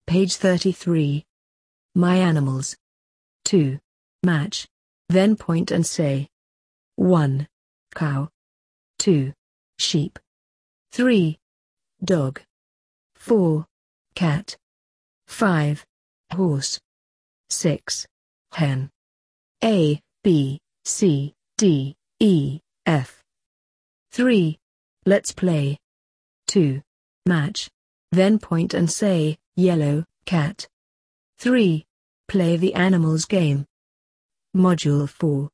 Page 33. My animals. 2. Match. Then point and say. 1. Cow. 2. Sheep. 3. Dog. 4. Cat. 5. Horse. 6. Hen. A, B, C, D, E, F. 3. Let's play. 2. Match. Then point and say, yellow, cat. 3. Play the animals game. Module 4.